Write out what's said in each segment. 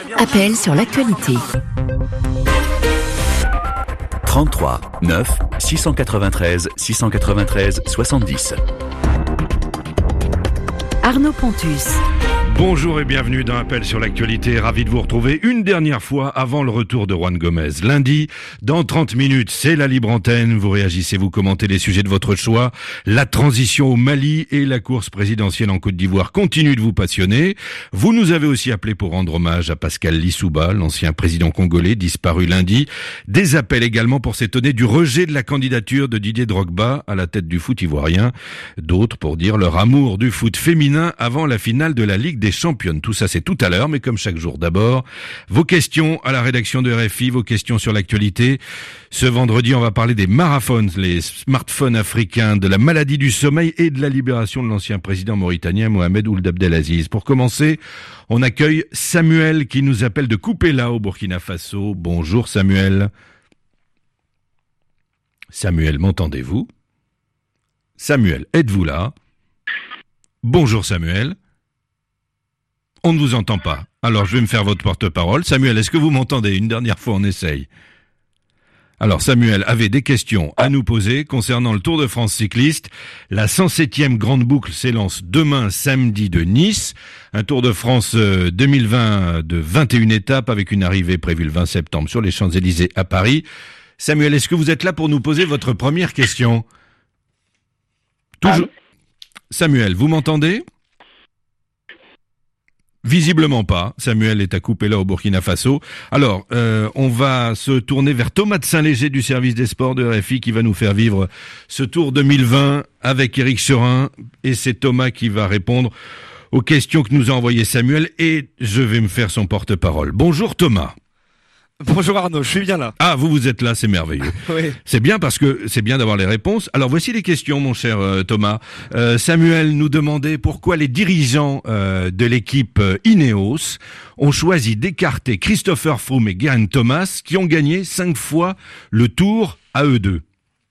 Appel sur l'actualité. 33 9 693 693 70. Arnaud Pontus. Bonjour et bienvenue dans Appel sur l'actualité. Ravi de vous retrouver une dernière fois avant le retour de Juan Gomez. Lundi, dans 30 minutes, c'est la libre antenne. Vous réagissez, vous commentez les sujets de votre choix. La transition au Mali et la course présidentielle en Côte d'Ivoire continuent de vous passionner. Vous nous avez aussi appelé pour rendre hommage à Pascal Lissouba, l'ancien président congolais disparu lundi. Des appels également pour s'étonner du rejet de la candidature de Didier Drogba à la tête du foot ivoirien. D'autres pour dire leur amour du foot féminin avant la finale de la Ligue des Championnes. Tout ça, c'est tout à l'heure, mais comme chaque jour, d'abord, vos questions à la rédaction de RFI, vos questions sur l'actualité. Ce vendredi, on va parler des smartphones, les smartphones africains, de la maladie du sommeil et de la libération de l'ancien président mauritanien Mohamed Ould Abdelaziz. Pour commencer, on accueille Samuel qui nous appelle de Kupela au Burkina Faso. Bonjour Samuel. Samuel, m'entendez-vous? Samuel, êtes-vous là? Bonjour Samuel. On ne vous entend pas. Alors, je vais me faire votre porte-parole. Samuel, est-ce que vous m'entendez? Une dernière fois, on essaye. Alors, Samuel avait des questions à nous poser concernant le Tour de France cycliste. La 107e grande boucle s'élance demain, samedi, de Nice. Un Tour de France 2020 de 21 étapes avec une arrivée prévue le 20 septembre sur les Champs-Élysées à Paris. Samuel, est-ce que vous êtes là pour nous poser votre première question? Toujours. Samuel, vous m'entendez? Visiblement pas. Samuel est à Kupela au Burkina Faso. Alors, on va se tourner vers Thomas de Saint-Léger du service des sports de RFI qui va nous faire vivre ce Tour 2020 avec Éric Serin. Et c'est Thomas qui va répondre aux questions que nous a envoyées Samuel et je vais me faire son porte-parole. Bonjour Thomas. Bonjour Arnaud, je suis bien là. Ah, vous êtes là, c'est merveilleux. Oui. C'est bien parce que c'est bien d'avoir les réponses. Alors voici les questions, mon cher Thomas. Samuel nous demandait pourquoi les dirigeants de l'équipe Ineos ont choisi d'écarter Christopher Froome et Geraint Thomas qui ont gagné 5 fois le Tour à eux deux.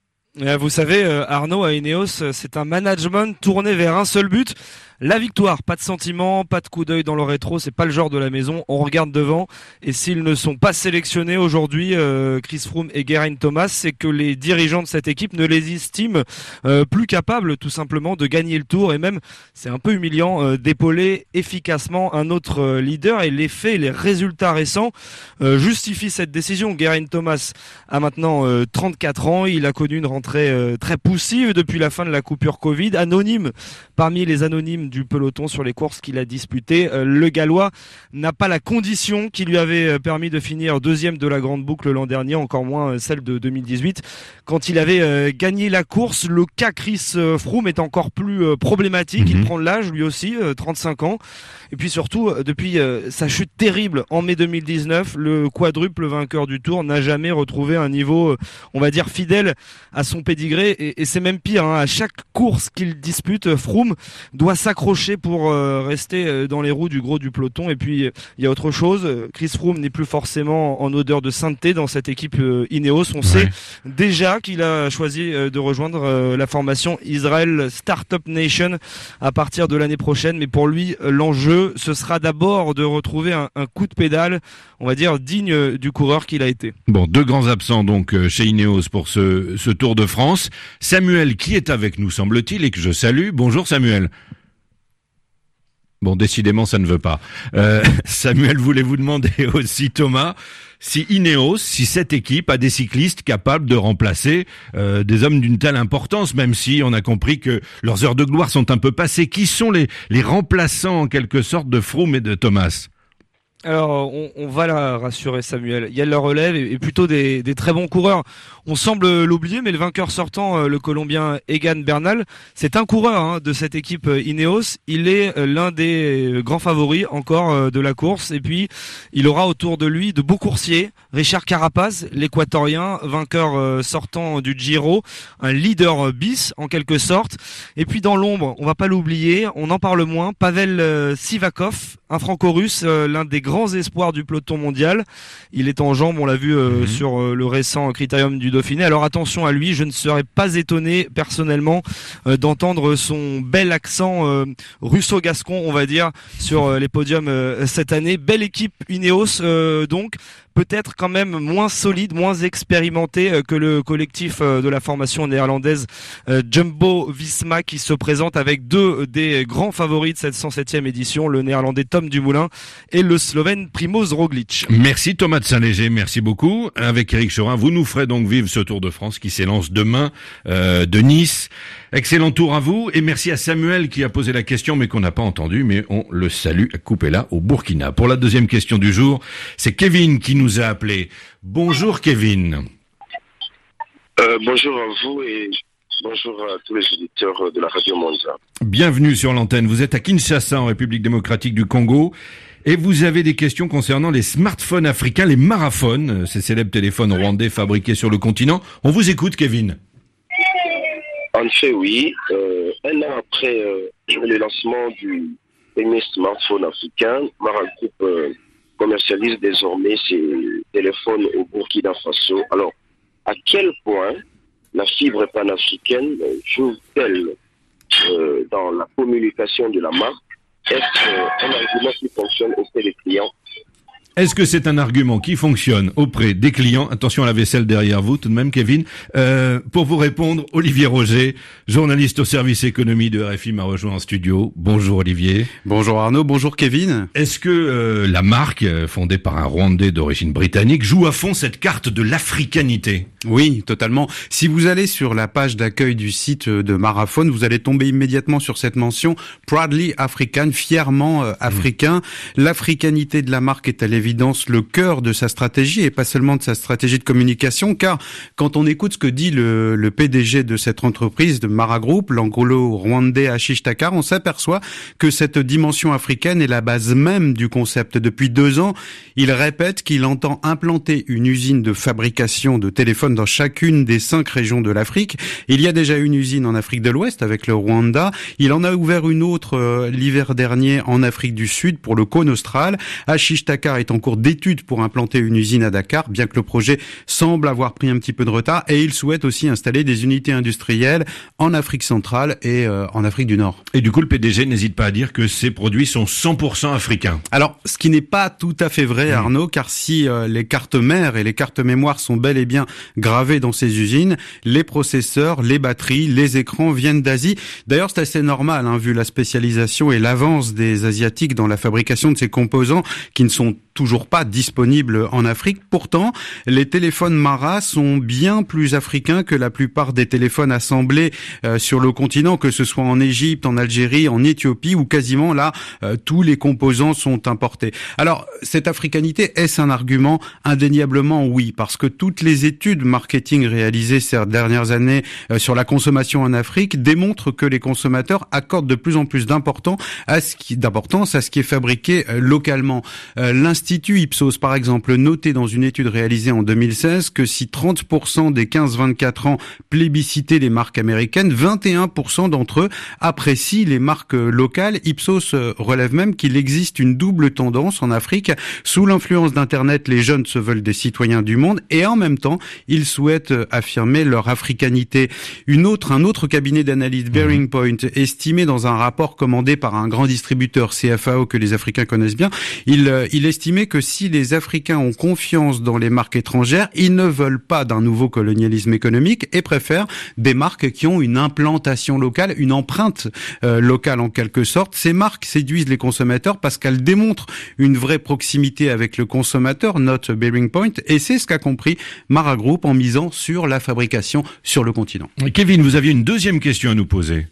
Vous savez, Arnaud, à Ineos, c'est un management tourné vers un seul but. La victoire, pas de sentiment, pas de coup d'œil dans le rétro, c'est pas le genre de la maison, on regarde devant et s'ils ne sont pas sélectionnés aujourd'hui, Chris Froome et Geraint Thomas, c'est que les dirigeants de cette équipe ne les estiment plus capables tout simplement de gagner le Tour et même, c'est un peu humiliant, d'épauler efficacement un autre leader et les faits, les résultats récents justifient cette décision. Geraint Thomas a maintenant 34 ans, il a connu une rentrée très poussive depuis la fin de la coupure Covid, anonyme parmi les anonymes du peloton sur les courses qu'il a disputées. Le Gallois n'a pas la condition qui lui avait permis de finir deuxième de la grande boucle l'an dernier, encore moins celle de 2018. Quand il avait gagné la course, le cas Chris Froome est encore plus problématique. Il prend de l'âge lui aussi, 35 ans. Et puis surtout, depuis sa chute terrible en mai 2019, le quadruple vainqueur du Tour n'a jamais retrouvé un niveau, on va dire, fidèle à son pédigré. Et c'est même pire, hein, à chaque course qu'il dispute, Froome doit s'accrocher pour rester dans les roues du gros du peloton. Et puis, il y a autre chose. Chris Froome n'est plus forcément en odeur de sainteté dans cette équipe Ineos. On sait déjà qu'il a choisi de rejoindre la formation Israel Startup Nation à partir de l'année prochaine. Mais pour lui, l'enjeu, ce sera d'abord de retrouver un coup de pédale, on va dire, digne du coureur qu'il a été. Bon, 2 grands absents donc chez Ineos pour ce Tour de France. Samuel qui est avec nous, semble-t-il, et que je salue. Bonjour Samuel. Bon, décidément, ça ne veut pas. Samuel voulait vous demander aussi, Thomas, si Ineos, si cette équipe a des cyclistes capables de remplacer des hommes d'une telle importance, même si on a compris que leurs heures de gloire sont un peu passées. Qui sont les remplaçants, en quelque sorte, de Froome et de Thomas ? Alors, on va la rassurer, Samuel. Il y a de la relève et plutôt des très bons coureurs. On semble l'oublier, mais le vainqueur sortant, le Colombien Egan Bernal, c'est un coureur de cette équipe Ineos. Il est l'un des grands favoris encore de la course. Et puis, il aura autour de lui de beaux coursiers. Richard Carapaz, l'Équatorien, vainqueur sortant du Giro, un leader bis en quelque sorte. Et puis dans l'ombre, on va pas l'oublier, on en parle moins, Pavel Sivakov, un franco-russe, l'un des grands espoirs du peloton mondial. Il est en jambes, on l'a vu sur le récent Critérium du Dauphiné. Alors attention à lui, je ne serais pas étonné personnellement d'entendre son bel accent russo-gascon, on va dire, sur les podiums cette année. Belle équipe Ineos donc. Peut-être quand même moins solide, moins expérimenté que le collectif de la formation néerlandaise Jumbo-Visma qui se présente avec deux des grands favoris de cette 107e édition, le néerlandais Tom Dumoulin et le slovène Primož Roglič. Merci Thomas de Saint-Léger, merci beaucoup. Avec Éric Chorin, vous nous ferez donc vivre ce Tour de France qui s'élance demain de Nice. Excellent tour à vous et merci à Samuel qui a posé la question mais qu'on n'a pas entendu, mais on le salue à Coupéla au Burkina. Pour la deuxième question du jour, c'est Kevin qui nous a appelé. Bonjour Kevin. Bonjour à vous et bonjour à tous les auditeurs de la Radio Mondiale. Bienvenue sur l'antenne. Vous êtes à Kinshasa en République démocratique du Congo et vous avez des questions concernant les smartphones africains, les Maraphones, ces célèbres téléphones rwandais fabriqués sur le continent. On vous écoute Kevin. En fait, oui. Un an après le lancement du premier smartphone africain, Mara Group commercialise désormais ses téléphones au Burkina Faso. Alors, à quel point la fibre panafricaine joue-t-elle dans la communication de la marque? Est-ce un argument qui fonctionne auprès des clients? Est-ce que c'est un argument qui fonctionne auprès des clients? Attention à la vaisselle derrière vous, tout de même, Kevin. Pour vous répondre, Olivier Roger, journaliste au service économie de RFI, m'a rejoint en studio. Bonjour Olivier. Bonjour Arnaud, bonjour Kevin. Est-ce que la marque, fondée par un Rwandais d'origine britannique, joue à fond cette carte de l'africanité? Oui, totalement. Si vous allez sur la page d'accueil du site de Maraphone, vous allez tomber immédiatement sur cette mention « Proudly African », fièrement africain. L'africanité de la marque est à l'évidence le cœur de sa stratégie et pas seulement de sa stratégie de communication, car quand on écoute ce que dit le PDG de cette entreprise, de Mara Group, l'anglo-rwandais Ashish Takar, on s'aperçoit que cette dimension africaine est la base même du concept. Depuis 2 ans, il répète qu'il entend implanter une usine de fabrication de téléphones dans chacune des 5 régions de l'Afrique. Il y a déjà une usine en Afrique de l'Ouest avec le Rwanda. Il en a ouvert une autre l'hiver dernier en Afrique du Sud pour le cône austral. Ashish Takar est en cours d'études pour implanter une usine à Dakar, bien que le projet semble avoir pris un petit peu de retard, et il souhaite aussi installer des unités industrielles en Afrique centrale et en Afrique du Nord. Et du coup, le PDG n'hésite pas à dire que ces produits sont 100% africains. Alors, ce qui n'est pas tout à fait vrai, Arnaud, car si les cartes mères et les cartes mémoire sont bel et bien gravées dans ces usines, les processeurs, les batteries, les écrans viennent d'Asie. D'ailleurs, c'est assez normal, vu la spécialisation et l'avance des Asiatiques dans la fabrication de ces composants qui ne sont toujours pas disponibles en Afrique. Pourtant, les téléphones Mara sont bien plus africains que la plupart des téléphones assemblés sur le continent, que ce soit en Égypte, en Algérie, en Éthiopie, où quasiment là, tous les composants sont importés. Alors, cette africanité, est-ce un argument? Indéniablement oui, parce que toutes les études marketing réalisées ces dernières années sur la consommation en Afrique démontrent que les consommateurs accordent de plus en plus d'importance à ce qui est fabriqué localement. L'Institut Ipsos, par exemple, notait dans une étude réalisée en 2016 que si 30% des 15-24 ans plébiscitaient les marques américaines, 21% d'entre eux apprécient les marques locales. Ipsos relève même qu'il existe une double tendance en Afrique. Sous l'influence d'Internet, les jeunes se veulent des citoyens du monde et en même temps, ils souhaitent affirmer leur africanité. Un autre cabinet d'analyse, Bearing Point, estimait dans un rapport commandé par un grand distributeur CFAO que les Africains connaissent bien, il estimait que si les Africains ont confiance dans les marques étrangères, ils ne veulent pas d'un nouveau colonialisme économique et préfèrent des marques qui ont une implantation locale, une empreinte locale en quelque sorte. Ces marques séduisent les consommateurs parce qu'elles démontrent une vraie proximité avec le consommateur, note Bearing Point, et c'est ce qu'a compris Mara Group en misant sur la fabrication sur le continent. Kevin, vous aviez une deuxième question à nous poser.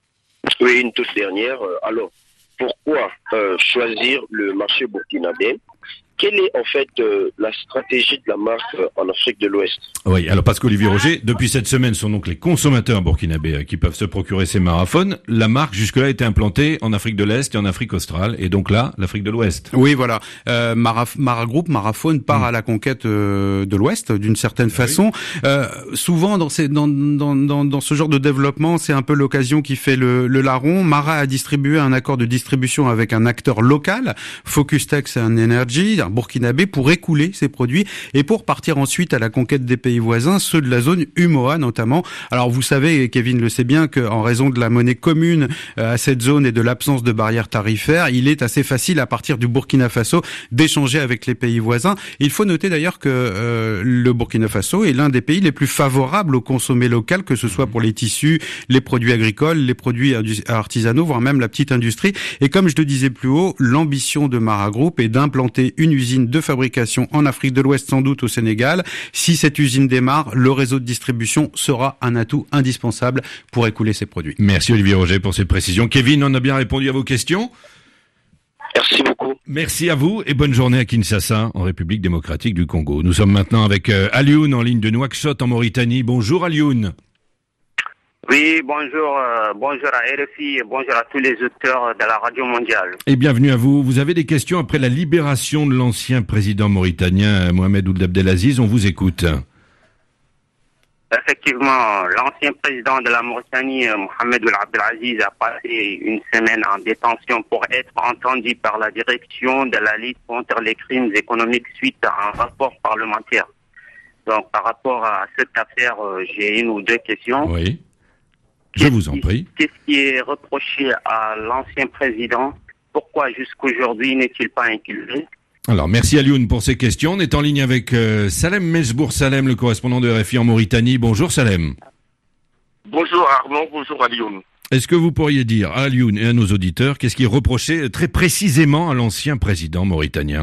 Oui, une toute dernière. Alors, pourquoi choisir le marché burkinabé? quelle est en fait la stratégie de la marque en Afrique de l'Ouest? Oui, alors parce qu'Olivier Roger, depuis cette semaine, sont donc les consommateurs burkinabés qui peuvent se procurer ces maraphones. La marque jusque-là a été implantée en Afrique de l'Est et en Afrique australe, et donc là, l'Afrique de l'Ouest. Oui, voilà. Maragroup, Maraphone part à la conquête de l'Ouest d'une certaine façon. Souvent dans ce genre de développement, c'est un peu l'occasion qui fait le larron. Mara a distribué un accord de distribution avec un acteur local, Focus Tech and Energy, un burkinabé, pour écouler ses produits et pour partir ensuite à la conquête des pays voisins, ceux de la zone UMOA notamment. Alors vous savez, et Kevin le sait bien, qu'en raison de la monnaie commune à cette zone et de l'absence de barrières tarifaires, il est assez facile à partir du Burkina Faso d'échanger avec les pays voisins. Il faut noter d'ailleurs que le Burkina Faso est l'un des pays les plus favorables au consommé local, que ce soit pour les tissus, les produits agricoles, les produits artisanaux, voire même la petite industrie. Et comme je le disais plus haut, l'ambition de Maragroup est d'implanter une usine de fabrication en Afrique de l'Ouest, sans doute au Sénégal. Si cette usine démarre, le réseau de distribution sera un atout indispensable pour écouler ces produits. Merci Olivier Roger pour ces précisions. Kevin, on a bien répondu à vos questions? Merci beaucoup. Merci à vous et bonne journée à Kinshasa, en République démocratique du Congo. Nous sommes maintenant avec Alioune en ligne de Nouakchott en Mauritanie. Bonjour Alioune. Oui, bonjour à RFI et bonjour à tous les auditeurs de la Radio Mondiale. Et bienvenue à vous. Vous avez des questions après la libération de l'ancien président mauritanien Mohamed Ould Abdelaziz. On vous écoute. Effectivement, l'ancien président de la Mauritanie, Mohamed Ould Abdelaziz, a passé une semaine en détention pour être entendu par la direction de la lutte contre les crimes économiques suite à un rapport parlementaire. Donc, par rapport à cette affaire, j'ai une ou deux questions. Oui. Je vous en prie. Qu'est-ce qui est reproché à l'ancien président? Pourquoi jusqu'aujourd'hui n'est-il pas inculpé? Alors, merci Alioune pour ces questions. On est en ligne avec Salem Mesbour Salem, le correspondant de RFI en Mauritanie. Bonjour Salem. Bonjour Arnaud, bonjour Alioune. Est-ce que vous pourriez dire à Alioune et à nos auditeurs qu'est-ce qui est reproché très précisément à l'ancien président mauritanien?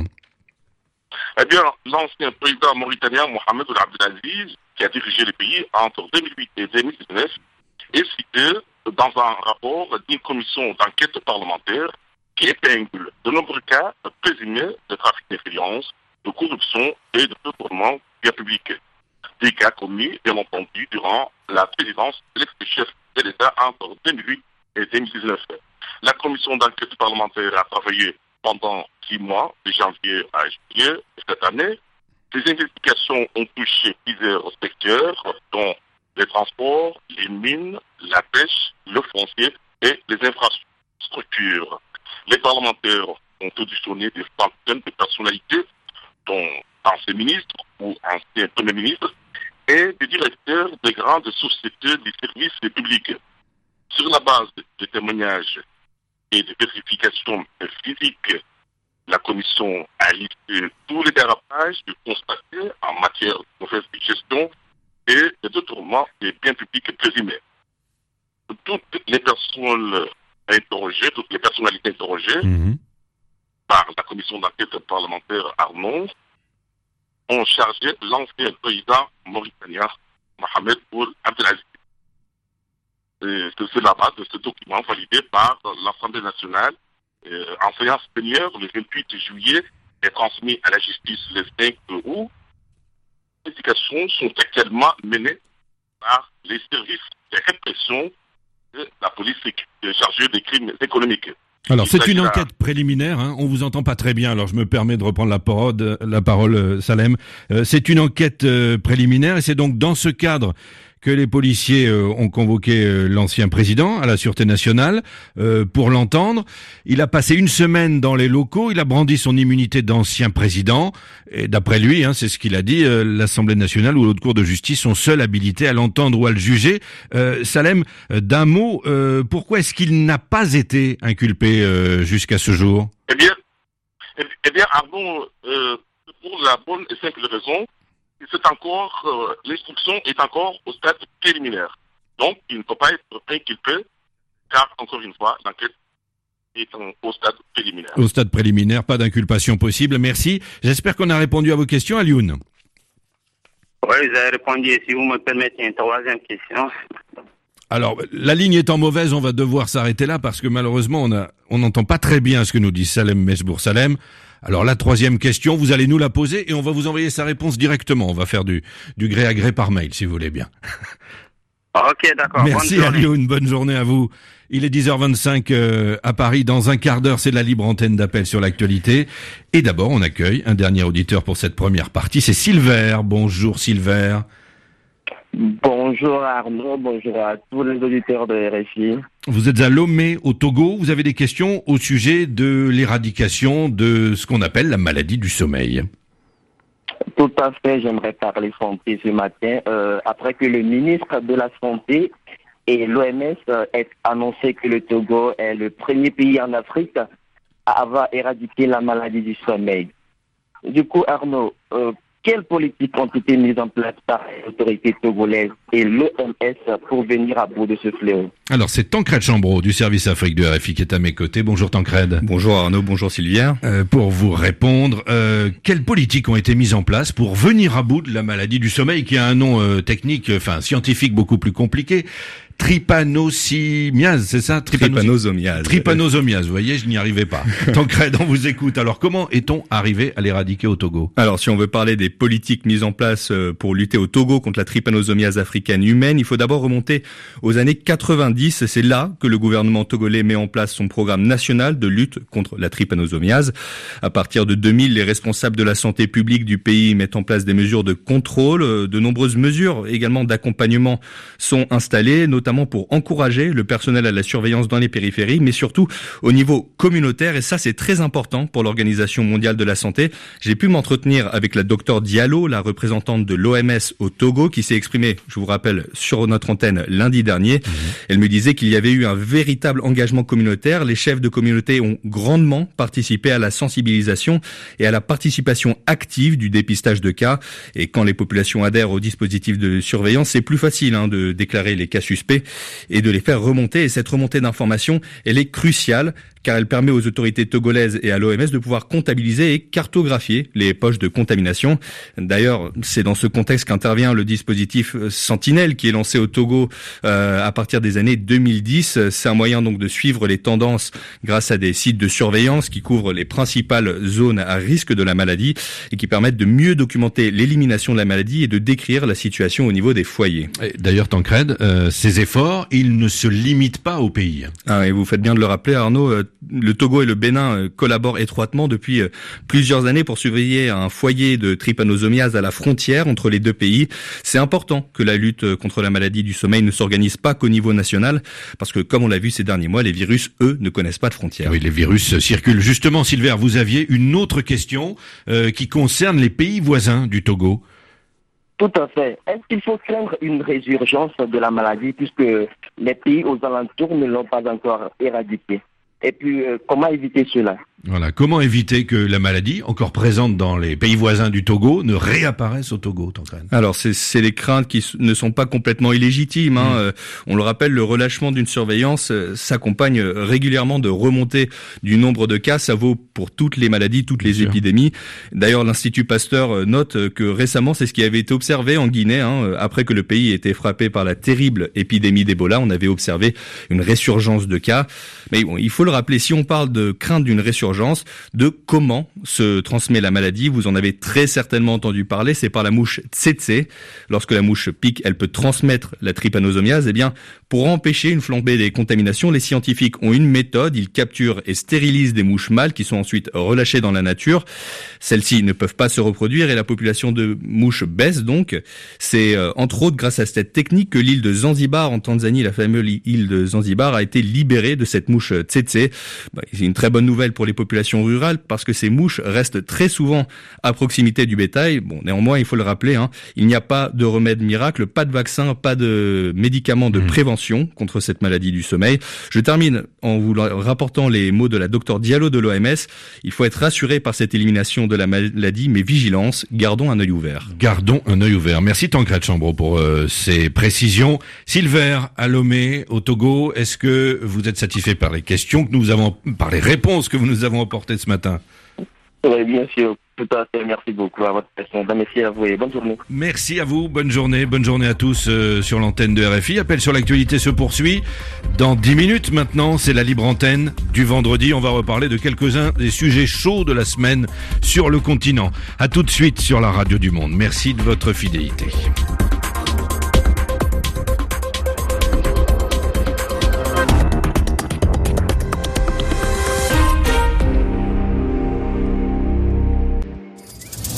Eh bien, l'ancien président mauritanien Mohamed Ould Abdelaziz, qui a dirigé le pays entre 2008 et 2019, est cité dans un rapport d'une commission d'enquête parlementaire qui épingle de nombreux cas présumés de trafic d'influence, de corruption et de détournement de biens publics. Des cas commis, bien entendu, durant la présidence de l'ex-chef de l'État entre 2008 et 2019. La commission d'enquête parlementaire a travaillé pendant 6 mois, de janvier à juillet de cette année. Ces investigations ont touché plusieurs secteurs, dont les transports, les mines, la pêche, le foncier et les infrastructures. Les parlementaires ont auditionné des centaines de personnalités, dont anciens ministres ou anciens premiers ministres, et des directeurs des grandes sociétés des services publics. Sur la base des témoignages et des vérifications physiques, la commission a listé tous les dérapages constatés en matière de mauvaise gestion et de détournement des biens publics présumés. Toutes les personnes interrogées, toutes les personnalités interrogées par la commission d'enquête parlementaire Arnaud ont chargé l'ancien président mauritanien Mohamed Ould Abdelaziz. C'est la base de ce document validé par l'Assemblée nationale en séance plénière le 28 juillet et transmis à la justice le 5 août. Les investigations sont actuellement menées par les services de répression de la police chargée des crimes économiques. Alors, c'est une enquête préliminaire, hein. On vous entend pas très bien, alors je me permets de reprendre la parole, Salem. C'est une enquête préliminaire et c'est donc dans ce cadre que les policiers ont convoqué l'ancien président à la Sûreté nationale pour l'entendre. Il a passé une semaine dans les locaux, il a brandi son immunité d'ancien président. Et d'après lui, c'est ce qu'il a dit, l'Assemblée nationale ou l'autre cour de justice sont seuls habilités à l'entendre ou à le juger. Salem, d'un mot, pourquoi est-ce qu'il n'a pas été inculpé jusqu'à ce jour? Eh bien, Arnaud, pour la bonne et simple raison, l'instruction est encore au stade préliminaire. Donc, il ne peut pas être inculpé, car, encore une fois, l'enquête est au stade préliminaire. Au stade préliminaire, pas d'inculpation possible. Merci. J'espère qu'on a répondu à vos questions, Alioune. Oui, vous avez répondu. Si vous me permettez une troisième question. Alors, la ligne étant mauvaise, on va devoir s'arrêter là parce que malheureusement, on n'entend pas très bien ce que nous dit Salem Mesbour Salem. Alors la troisième question, vous allez nous la poser et on va vous envoyer sa réponse directement. On va faire du gré à gré par mail, si vous voulez bien. Ok, d'accord. Merci Alioune, bonne journée à vous. Il est 10h25 à Paris. Dans un quart d'heure, c'est la libre antenne d'Appel sur l'actualité. Et d'abord, on accueille un dernier auditeur pour cette première partie. C'est Silver. Bonjour Silver. Bonjour Arnaud, bonjour à tous les auditeurs de RFI. Vous êtes à Lomé, au Togo. Vous avez des questions au sujet de l'éradication de ce qu'on appelle la maladie du sommeil. Tout à fait, j'aimerais parler santé ce matin. Après que le ministre de la Santé et l'OMS aient annoncé que le Togo est le premier pays en Afrique à avoir éradiqué la maladie du sommeil. Du coup, Arnaud, quelles politiques ont été mises en place par les autorités togolaises et l'OMS pour venir à bout de ce fléau? Alors, c'est Tancred Chambreau du service Afrique de RFI qui est à mes côtés. Bonjour Tancred. Bonjour Arnaud, bonjour Sylvia. Pour vous répondre, quelles politiques ont été mises en place pour venir à bout de la maladie du sommeil qui a un nom technique, scientifique beaucoup plus compliqué? Trypanosomiase, c'est ça? Trypanosomiase, vous voyez, je n'y arrivais pas. Tancred, on vous écoute. Alors, comment est-on arrivé à l'éradiquer au Togo? Alors, si on veut parler des politiques mises en place pour lutter au Togo contre la trypanosomiase africaine humaine, il faut d'abord remonter aux années 90. C'est là que le gouvernement togolais met en place son programme national de lutte contre la trypanosomiase. À partir de 2000, les responsables de la santé publique du pays mettent en place des mesures de contrôle. De nombreuses mesures également d'accompagnement sont installées, notamment pour encourager le personnel à la surveillance dans les périphéries, mais surtout au niveau communautaire. Et ça, c'est très important pour l'Organisation mondiale de la santé. J'ai pu m'entretenir avec la Dr Diallo, la représentante de l'OMS au Togo, qui s'est exprimée, je vous rappelle, sur notre antenne lundi dernier. Elle me disait qu'il y avait eu un véritable engagement communautaire. Les chefs de communauté ont grandement participé à la sensibilisation et à la participation active du dépistage de cas. Et quand les populations adhèrent au dispositif de surveillance, c'est plus facile de déclarer les cas suspects et de les faire remonter. Et cette remontée d'informations, elle est cruciale car elle permet aux autorités togolaises et à l'OMS de pouvoir comptabiliser et cartographier les poches de contamination. D'ailleurs, c'est dans ce contexte qu'intervient le dispositif Sentinelle qui est lancé au Togo à partir des années 2010. C'est un moyen donc de suivre les tendances grâce à des sites de surveillance qui couvrent les principales zones à risque de la maladie et qui permettent de mieux documenter l'élimination de la maladie et de décrire la situation au niveau des foyers. D'ailleurs, Tancred, ces efforts, ils ne se limitent pas au pays. Et vous faites bien de le rappeler, Arnaud. Le Togo et le Bénin collaborent étroitement depuis plusieurs années pour surveiller un foyer de trypanosomiase à la frontière entre les deux pays. C'est important que la lutte contre la maladie du sommeil ne s'organise pas qu'au niveau national, parce que comme on l'a vu ces derniers mois, les virus, eux, ne connaissent pas de frontières. Oui, les virus circulent. Justement, Silver, vous aviez une autre question qui concerne les pays voisins du Togo. Tout à fait. Est-ce qu'il faut craindre une résurgence de la maladie puisque les pays aux alentours ne l'ont pas encore éradiquée? Et puis, comment éviter cela? Voilà, comment éviter que la maladie, encore présente dans les pays voisins du Togo, ne réapparaisse au Togo, Tancred? Alors, c'est des craintes qui ne sont pas complètement illégitimes. On le rappelle, le relâchement d'une surveillance s'accompagne régulièrement de remontées du nombre de cas. Ça vaut pour toutes les maladies, toutes les épidémies. D'ailleurs, l'Institut Pasteur note que récemment, c'est ce qui avait été observé en Guinée. Après que le pays ait été frappé par la terrible épidémie d'Ebola, on avait observé une résurgence de cas. Mais bon, il faut le rappeler, si on parle de crainte d'une résurgence, de comment se transmet la maladie, vous en avez très certainement entendu parler, c'est par la mouche tsetse. Lorsque la mouche pique, elle peut transmettre la trypanosomiase. Eh bien, pour empêcher une flambée des contaminations, les scientifiques ont une méthode, ils capturent et stérilisent des mouches mâles qui sont ensuite relâchées dans la nature. Celles-ci ne peuvent pas se reproduire et la population de mouches baisse donc. C'est entre autres grâce à cette technique que l'île de Zanzibar en Tanzanie, la fameuse île de Zanzibar, a été libérée de cette mouche tsetse. C'est une très bonne nouvelle pour les populations rurales parce que ces mouches restent très souvent à proximité du bétail. Bon, néanmoins, il faut le rappeler, il n'y a pas de remède miracle, pas de vaccin, pas de médicaments de prévention contre cette maladie du sommeil. Je termine en vous rapportant les mots de la Dr Diallo de l'OMS. Il faut être rassuré par cette élimination de la maladie, mais vigilance, gardons un œil ouvert. Gardons un œil ouvert. Merci Tancred Chambreau pour ces précisions. Silver, à Lomé, au Togo, est-ce que vous êtes satisfait par les questions que nous avons, par les réponses que nous avons apportées ce matin? Oui, bien sûr. Tout à fait. Merci beaucoup à votre question. Merci à vous et bonne journée. Merci à vous. Bonne journée à tous sur l'antenne de RFI. Appel sur l'actualité se poursuit. Dans 10 minutes maintenant, c'est la libre antenne du vendredi. On va reparler de quelques-uns des sujets chauds de la semaine sur le continent. À tout de suite sur la radio du monde. Merci de votre fidélité.